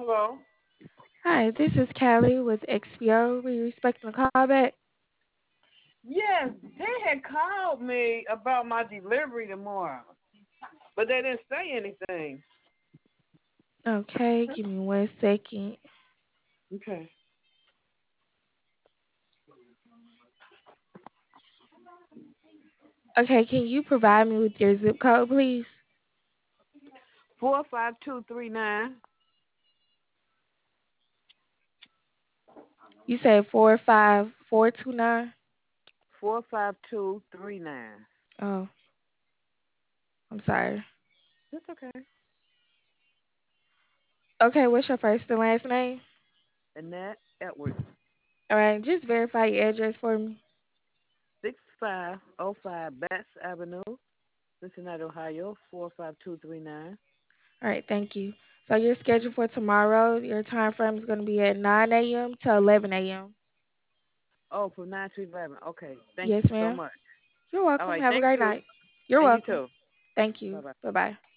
Hello. Hi, this is Callie with XPO. Were you expecting a call back? Yes, they had called me about my delivery tomorrow, but they didn't say anything. Okay, give me 1 second. Okay. Okay, can you provide me with your zip code, please? 45239. You said 45429? 45239. Oh, I'm sorry. That's okay. Okay, what's your first and last name? Annette Edwards. All right, just verify your address for me. 6505 Bass Avenue, Cincinnati, Ohio, 45239. All right, thank you. So your schedule for tomorrow, your time frame is going to be at 9 a.m. to 11 a.m. Oh, from 9 to 11. Okay. Thank Yes, you so ma'am. much. You're All welcome. right. Have a Thank great you. night. You're And you welcome. too. Thank Bye you. bye. Bye bye.